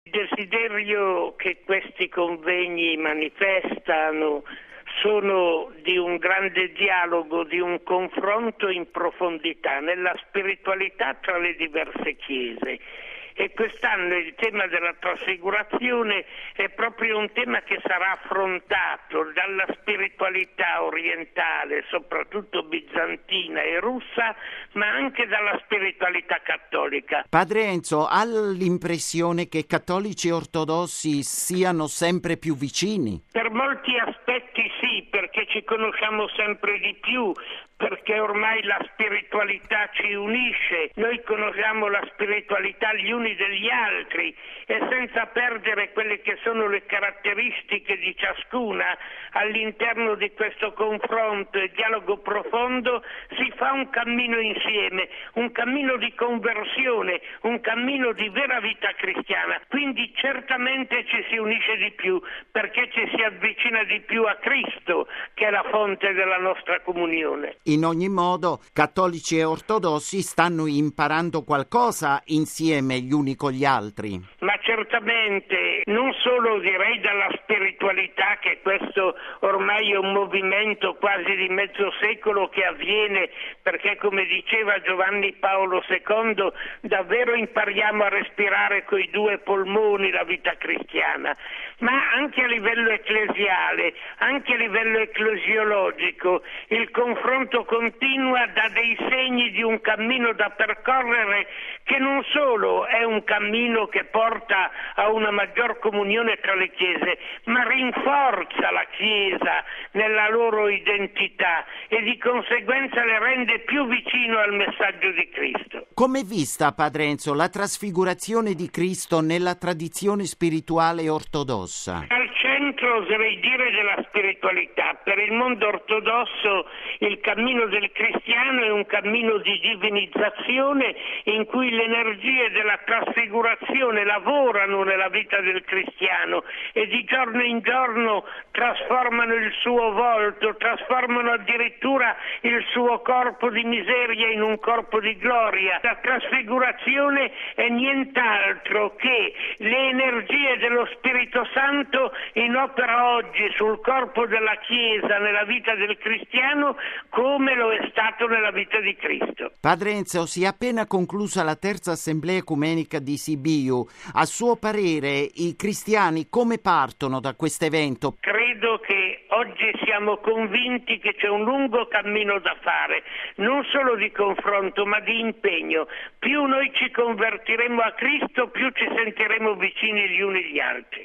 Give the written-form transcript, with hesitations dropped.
Il desiderio che questi convegni manifestano sono di un grande dialogo, di un confronto in profondità nella spiritualità tra le diverse chiese. E quest'anno il tema della trasfigurazione è proprio un tema che sarà affrontato dalla spiritualità orientale, soprattutto bizantina e russa, ma anche dalla spiritualità cattolica. Padre Enzo, ha l'impressione che cattolici e ortodossi siano sempre più vicini? Per molti aspetti sì, perché ci conosciamo sempre di più, perché ormai la spiritualità ci unisce, noi conosciamo la spiritualità gli uni degli altri e senza perdere quelle che sono le caratteristiche di ciascuna, all'interno di questo confronto e dialogo profondo si fa un cammino insieme, un cammino di conversione, un cammino di vera vita cristiana, quindi certamente ci si unisce di più perché ci si avvicina di più a Cristo che è la fonte della nostra comunione. In ogni modo, cattolici e ortodossi stanno imparando qualcosa insieme gli uni con gli altri. Ma certamente, non solo direi dalla spiritualità, che questo ormai è un movimento quasi di mezzo secolo che avviene, perché come diceva Giovanni Paolo II, davvero impariamo a respirare coi due polmoni la vita cristiana, ma anche a livello ecclesiale, anche a livello ecclesiologico, il confronto continua dà dei segni di un cammino da percorrere che non solo è un cammino che porta a una maggior comunione tra le chiese, ma rinforza la Chiesa nella loro identità e di conseguenza le rende più vicino al messaggio di Cristo. Come è vista, Padre Enzo, la trasfigurazione di Cristo nella tradizione spirituale ortodossa? Al centro, oserei dire, della spiritualità. Per il mondo ortodosso il cammino del cristiano è un cammino di divinizzazione in cui le energie della trasfigurazione lavorano nella vita del cristiano e di giorno in giorno trasformano il suo volto, trasformano addirittura il suo corpo di miseria in un corpo di gloria. La trasfigurazione è nient'altro che le energie dello Spirito Santo in opera oggi sul corpo della Chiesa, nella vita del cristiano, come lo è stato nella vita di Cristo. Padre Enzo, si è appena conclusa la terza assemblea ecumenica di Sibiu. A suo parere, i cristiani come partono da questo evento? Credo che oggi siamo convinti che c'è un lungo cammino da fare, non solo di confronto ma di impegno. Più noi ci convertiremo a Cristo, più ci sentiremo vicini gli uni agli altri.